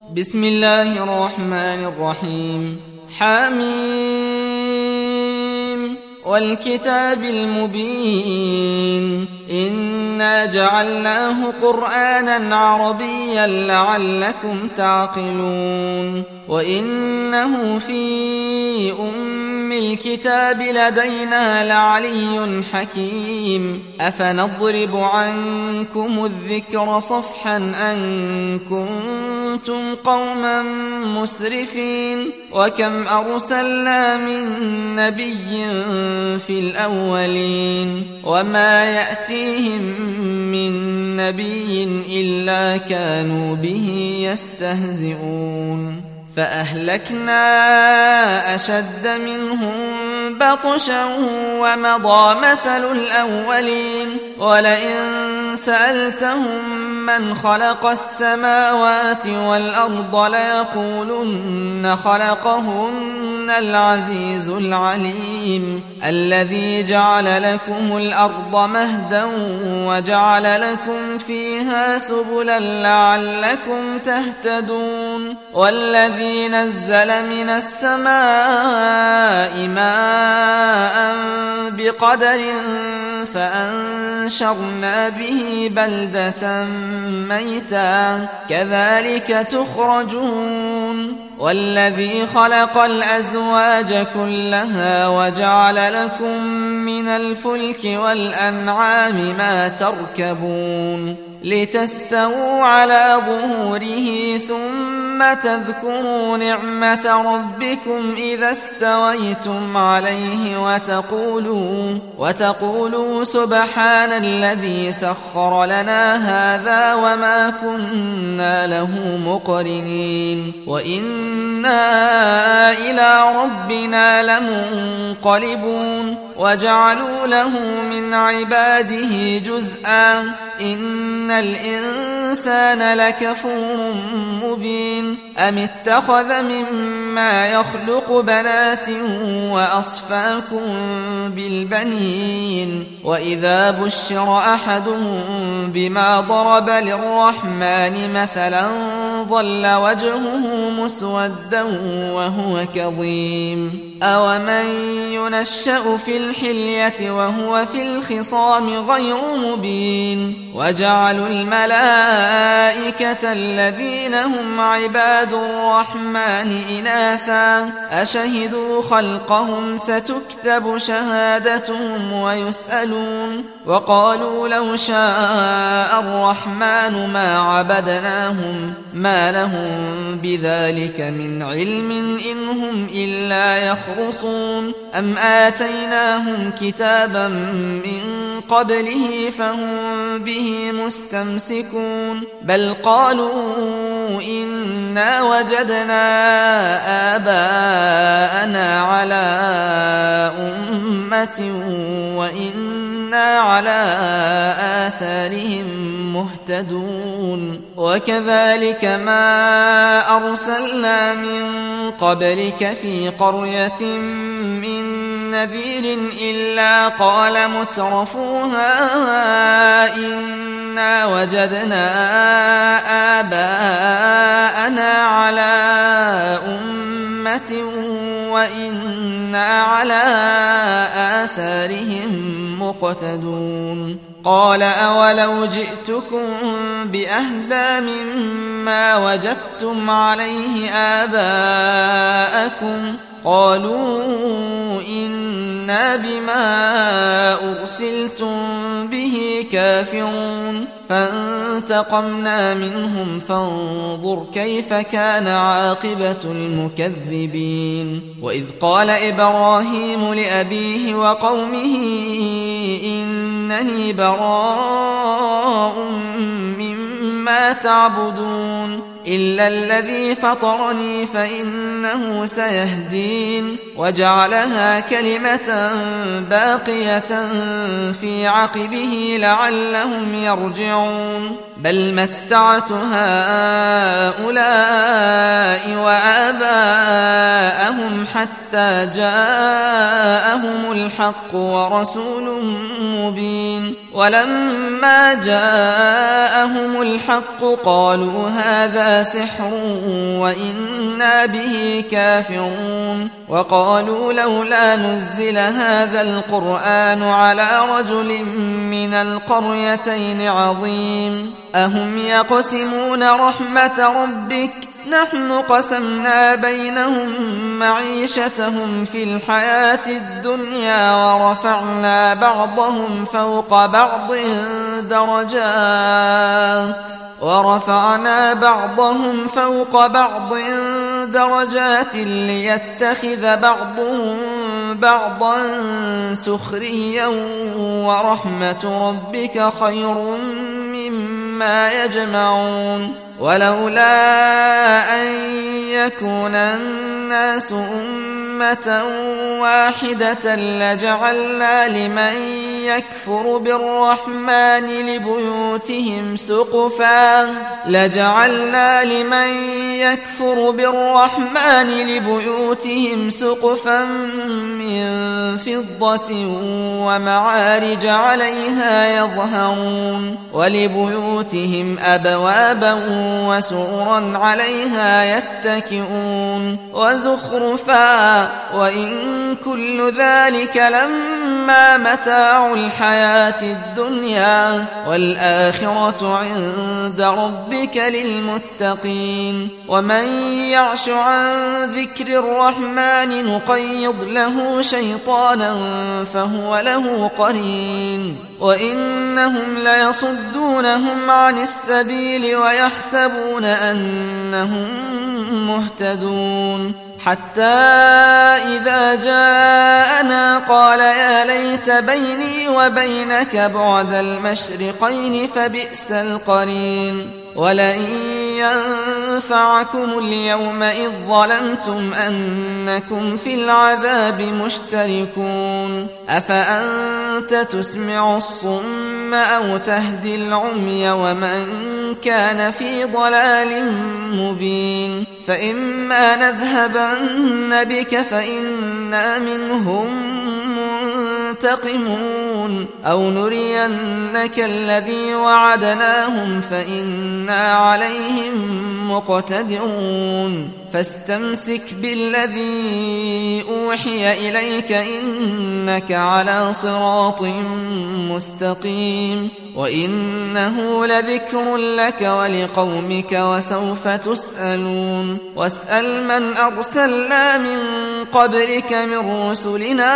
بسم الله الرحمن الرحيم. حميم والكتاب المبين إنا جعلناه قرآنا عربيا لعلكم تعقلون وإنه في الكتاب لدينا لعلي حكيم أفنضرب عنكم الذكر صفحا أن كنتم قوما مسرفين وكم أرسلنا من نبي في الأولين وما يأتيهم من نبي إلا كانوا به يستهزئون فأهلكنا أشد منهم بطشا ومضى مثل الأولين ولئن سألتهم من خلق السماوات والأرض ليقولن خلقهن العزيز العليم الذي جعل لكم الأرض مهدا وجعل لكم فيها سبلا لعلكم تهتدون والذي نزل من السماء ماء بقدر فأنشرنا به بلدة ميتا كذلك تخرجون والذي خلق الأزواج كلها وجعل لكم من الفلك والأنعام ما تركبون لتستووا على ظهوره ثم تذكروا نعمة ربكم إذا استويتم عليه وتقولوا سبحان الذي سخر لنا هذا وما كنا له مقرنين وإنا إلى ربنا لمنقلبون وجعلوا له من عباده جزءا إن الإنسان لكفور مبين أم اتخذ مما يخلق بنات وأصفاكم بالبنين وإذا بشر أحدهم بما ضرب للرحمن مثلا ظل وجهه مسودا وهو كظيم أومن ينشأ في الحلية وهو في الخصام غير مبين وجعلوا الملائكة الذين هم عباد الرحمن إناثا أشهدوا خلقهم ستكتب شهادتهم ويسألون وقالوا لو شاء الرحمن ما عبدناهم ما لهم بذلك من علم إن هم إلا يخرصون أم آتيناهم كتابا من قبله فهم به مستمسكون بل قالوا إنا وجدنا آباءنا على أمة وإنا على آثارهم مهتدون وكذلك ما أرسلنا من قبلك في قرية من نذير إلا قال مترفوها إنا وجدنا آباءنا على أمة وإنا على آثارهم مقتدون قال أولو جئتكم بأهدى مما وجدتم عليه آباءكم قالوا إنا بما أرسلتم به كافرون فانتقمنا منهم فانظر كيف كان عاقبة المكذبين وإذ قال إبراهيم لأبيه وقومه إنني براء مما تعبدون إلا الذي فطرني فإنه سيهدين وجعلها كلمة باقية في عقبه لعلهم يرجعون بل متعت هؤلاء وآباءهم حتى جاءهم الحق ورسول مبين ولما فلما جاءهم الحق قالوا هذا سحر وإنا به كافرون وقالوا لولا نزل هذا القرآن على رجل من القريتين عظيم أهم يقسمون رحمة ربك نحن قسمنا بينهم معيشتهم في الحياة الدنيا ورفعنا بعضهم فوق بعض درجات ليتخذ بعضهم بعضا سخريا ورحمة ربك خير مما يجمعون ولولا أن يكون الناس أمة واحدة لجعلنا لمن يكفر بالرحمن لبيوتهم سقفا من فضة ومعارج عليها يظهرون ولبيوتهم أبوابا وسررا عليها يتكئون وزخرفا وإن كل ذلك لما متاع الحياة الدنيا والآخرة عند ربك للمتقين ومن يعش عن ذكر الرحمن نقيض له شيطانا فهو له قرين وإنهم ليصدونهم عن السبيل ويحسبون أنهم مهتدون حتى إذا جاءنا قال يا ليت بيني وبينك بعد المشرقين فبئس القرين ولئن ينفعكم اليوم إذ ظلمتم أنكم في العذاب مشتركون أفأنت تسمع الصم أو تهدي العمي ومن كان في ضلال مبين فإما نذهبن بك فإنا منهم منتقمون أو نرينك الذي وعدناهم فإنا عليهم مقتدرون فاستمسك بالذي أوحي إليك إنك على صراط مستقيم وإنه لذكر لك ولقومك وسوف تسألون واسأل من أرسلنا من قبلك من رسلنا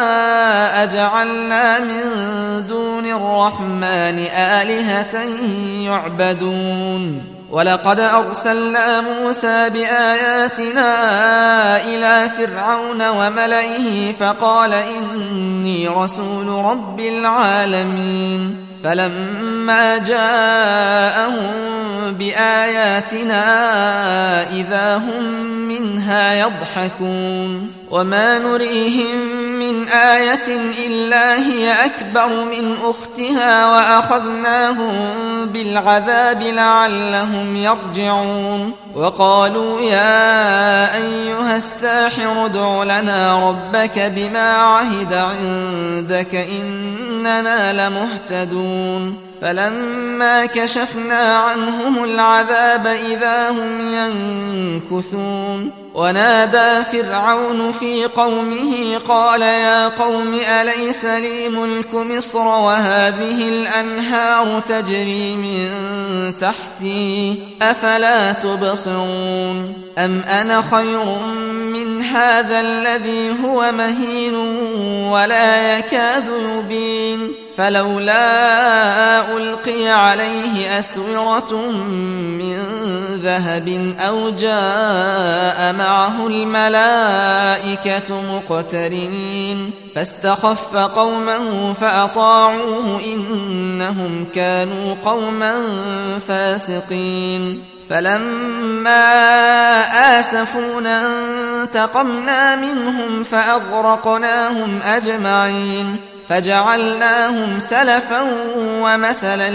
أجعلنا من دون الرحمن آلهة يعبدون ولقد أرسلنا موسى بآياتنا إلى فرعون وملئه فقال إني رسول رب العالمين فلما جاءهم بآياتنا إذا هم منها يضحكون وما نريهم من آية إلا هي أكبر من أختها وأخذناهم بالعذاب لعلهم يرجعون وقالوا يا أيها الساحر ادع لنا ربك بما عهد عندك إننا لمهتدون فلما كشفنا عنهم العذاب إذا هم ينكثون ونادى فرعون في قومه قال يا قوم أليس لي ملك مصر وهذه الأنهار تجري من تحتي أفلا تبصرون أم أنا خير من هذا الذي هو مهين ولا يكاد يبين فلولا ألقي عليه أسورة من ذهب أو جاء معه الملائكة مقترنين فاستخف قومه فأطاعوه إنهم كانوا قوما فاسقين فلما آسفونا انتقمنا منهم فأغرقناهم أجمعين فجعلناهم سلفا ومثلا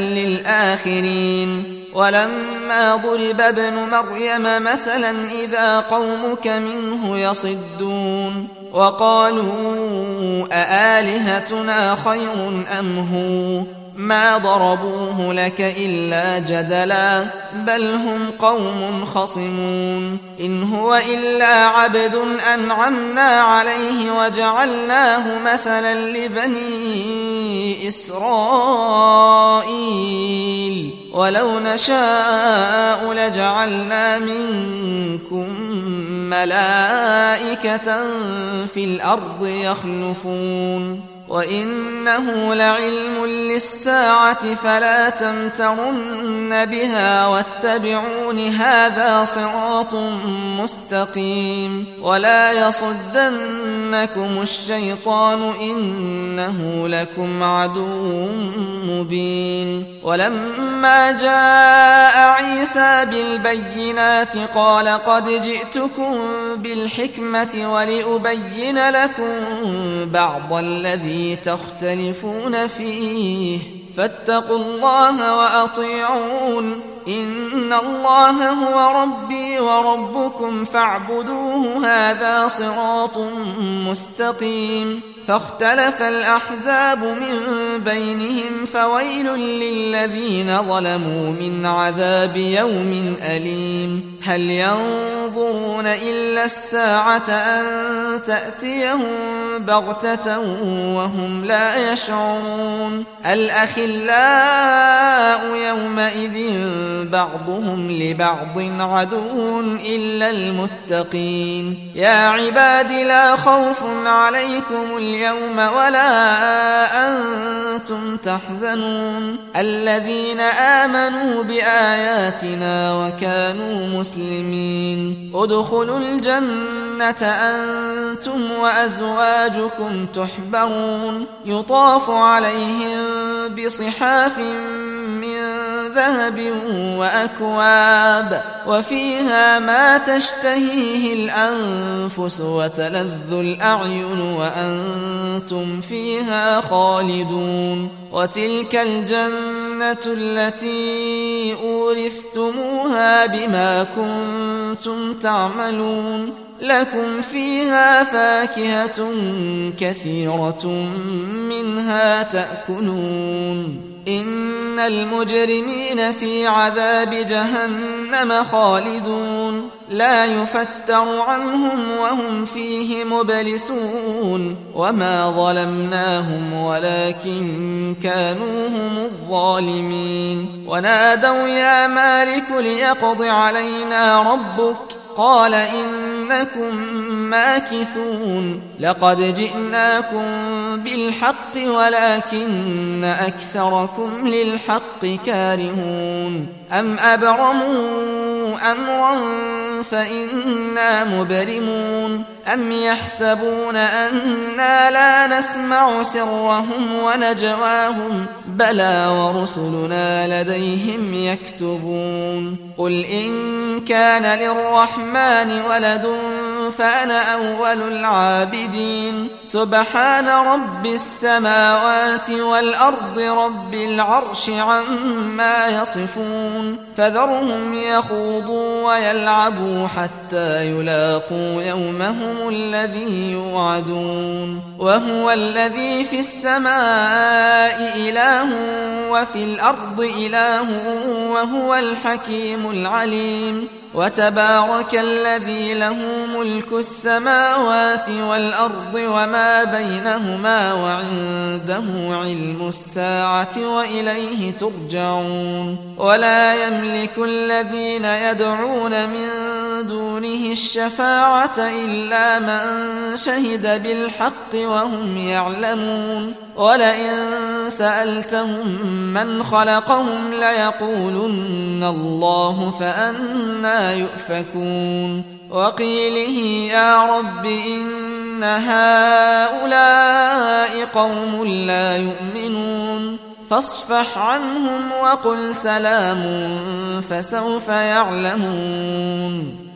للآخرين ولما ضرب ابن مريم مثلا إذا قومك منه يصدون وقالوا أآلهتنا خير أم هو ما ضربوه لك إلا جدلا بل هم قوم خصمون إن هو إلا عبد أنعمنا عليه وجعلناه مثلا لبني إسرائيل ولو نشاء لجعلنا منكم ملائكة في الأرض يخلفون وإنه لعلم للساعة فلا تمترن بها واتبعون هذا صراط مستقيم ولا يصدنكم الشيطان إنه لكم عدو مبين ولما جاء عيسى بالبينات قال قد جئتكم بالحكمة ولأبين لكم بعض الذي تختلفون فيه فاتقوا الله وأطيعون إن الله هو ربي وربكم فاعبدوه هذا صراط مستقيم فاختلف الأحزاب من بينهم فويل للذين ظلموا من عذاب يوم أليم هل ينظرون إلا الساعة أن تأتيهم بغتة وهم لا يشعرون الأخلاء يومئذ بعضهم لبعض عدو إلا المتقين يا عباد لا خوف عليكم اليوم ولا أنتم تحزنون الذين آمنوا بآياتنا وكانوا مسلمين ادخلوا الجنة أنتم وأزواجكم تحبرون يطاف عليهم بصحاف من ذهب وأكواب وفيها ما تشتهيه الأنفس وتلذ الأعين وأنتم فيها خالدون وتلك الجنة التي أورثتموها بما كنتم تعملون لكم فيها فاكهة كثيرة منها تأكلون إن المجرمين في عذاب جهنم خالدون لا يفتر عنهم وهم فيه مبلسون وما ظلمناهم ولكن كانوا هم الظالمين ونادوا يا مالك ليقض علينا ربك قال إنكم ماكثون لقد جئناكم بالحق ولكن أكثركم للحق كارهون أم أبرموا أمرا فإنا مبرمون أم يحسبون أنا لا نسمع سرهم ونجواهم بلى ورسلنا لديهم يكتبون قل إن كان للرحمن ولد فأنا أول العابدين سبحان رب السماوات والأرض رب العرش عما يصفون فذرهم يخوضوا ويلعبوا حتى يلاقوا يومهم الذي يوعدون وهو الذي في السماء إله وفي الأرض إله وهو الحكيم العليم وتبارك الذي له ملك السماوات والأرض وما بينهما وعنده علم الساعة وإليه ترجعون ولا يملك الذين يدعون من دونه الشفاعة إلا من شهد بالحق وهم يعلمون ولئن سألتهم من خلقهم ليقولن الله فأنى يؤفكون وقيله يا رب إن هؤلاء قوم لا يؤمنون فاصفح عنهم وقل سلام فسوف يعلمون